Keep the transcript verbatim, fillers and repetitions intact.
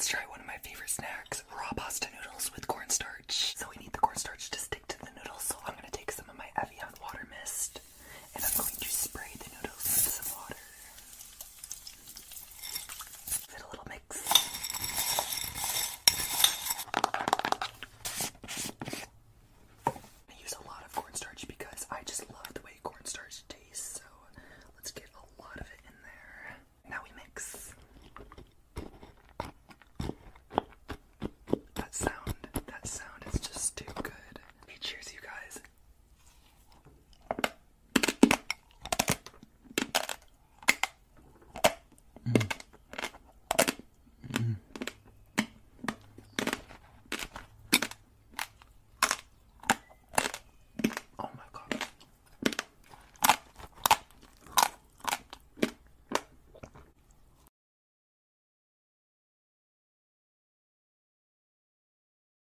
let's try one of my favorite snacks, raw pasta noodles with cornstarch. So we need the cornstarch to stick to the noodles, so I'm gonna take some of my Evian water mist.